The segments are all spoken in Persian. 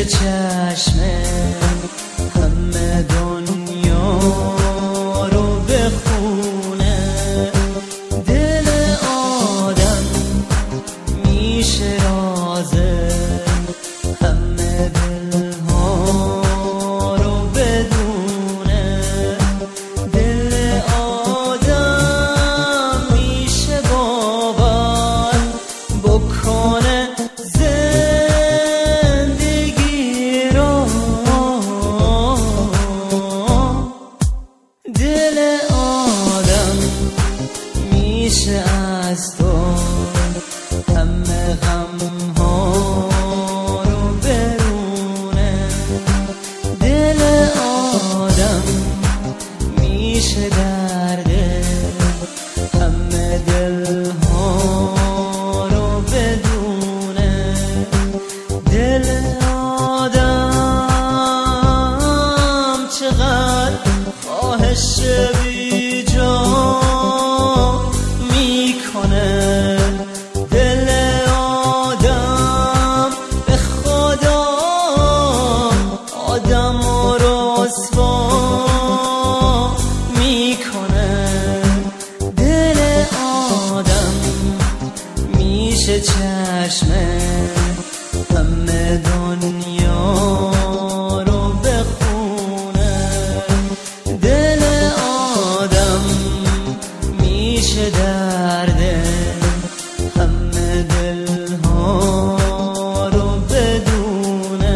چشمه همه دنیا رو بخونه. دل آدم میشه رازه همه دلها رو بدونه. دل آدم میشه باور بکنه دل آدم میشه از تو همه غم ها رو برونه. دل آدم میشه درد همه دل ها رو بدونه. دل آدم چقدر خواهش بی جا میکنه. دل آدم به خدا آدم رو رسوا میکنه. دل آدم میشه چشمه همه دنیا رو بخونه. دل آدم میشه درد همه دلها رو بدونه.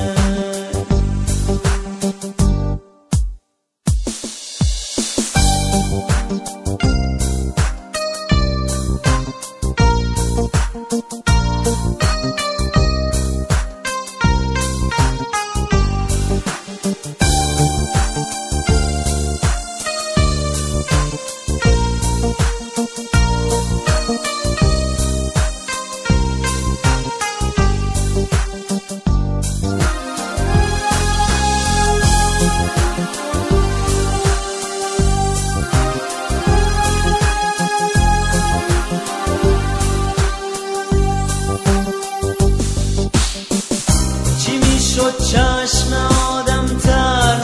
چشم آدم تر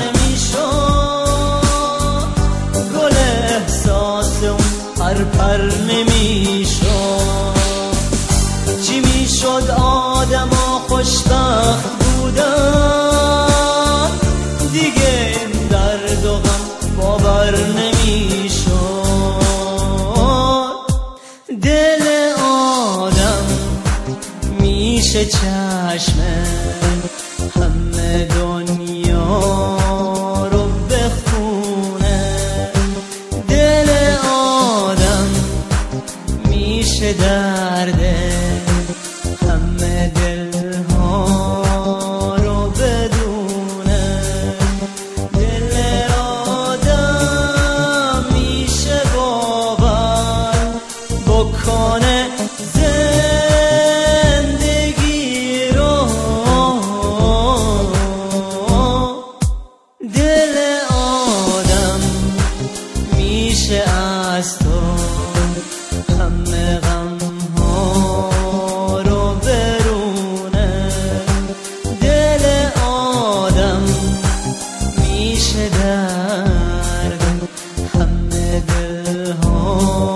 نمیشد، گل احساس اون پر نمیشد. چی میشد آدما خوشبخت بودن، دیگه این درد و غم باور نمیشد. دل آدم میشه چشمه همه دنیا رو بخونه. دل آدم میشه درد همه دلها رو بدونه. دل آدم میشه باور بکنه زندگی رو. دل آدم میشه از تو همه غم ها رو برونه. دل آدم میشه درد همه دل ها